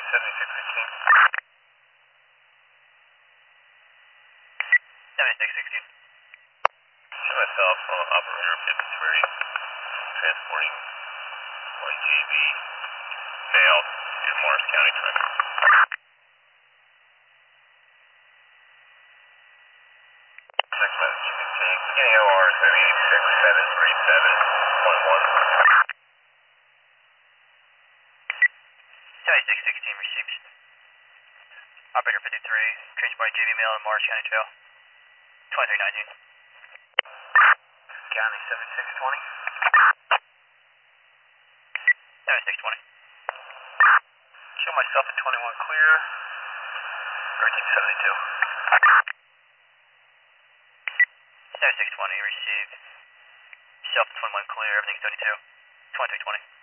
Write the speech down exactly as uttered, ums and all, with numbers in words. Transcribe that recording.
seventy-six sixteen. seventy-six sixteen. To myself, uh, operator fifty three, transporting one G B male in Morris County, Trenton. Text message you can take. Beginning O R is going to be eight six seven three seven point one. seventy-six sixteen received. Operator fifty three, transporting J B male in Morris County Trail. twenty-three nineteen. County seventy-six twenty. seventy-six twenty. Show myself at twenty-one clear. thirteen seventy-two. seventy-six twenty received. Self twenty-one clear, everything's seventy-two. twenty-three twenty.